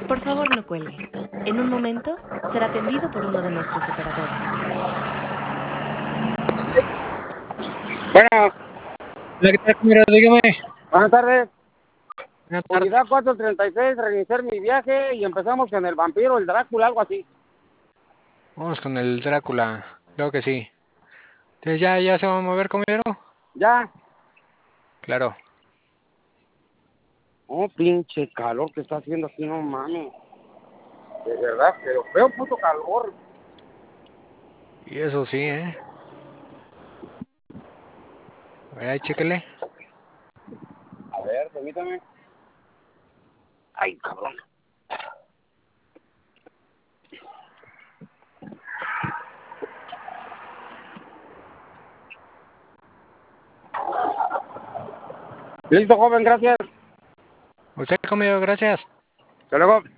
Por favor, no cuelgue. En un momento será atendido por uno de nuestros operadores. Bueno, Hola, ¿qué tal, compañero? Dígame. buenas tardes. Buenas tardes. Unidad 436, reiniciar mi viaje y empezamos con el vampiro, el Drácula, algo así. Vamos con el Drácula. Creo que sí. Entonces, ¿ya se va a mover, compañero? Ya. Claro. Oh, pinche calor que está haciendo aquí, no mames. De verdad, pero feo puto calor. Y eso sí, ¿eh? A ver, ahí, chéquele. A ver, permítame. Ay, cabrón. Listo, joven, gracias. Usted, compañero, gracias. Hasta luego.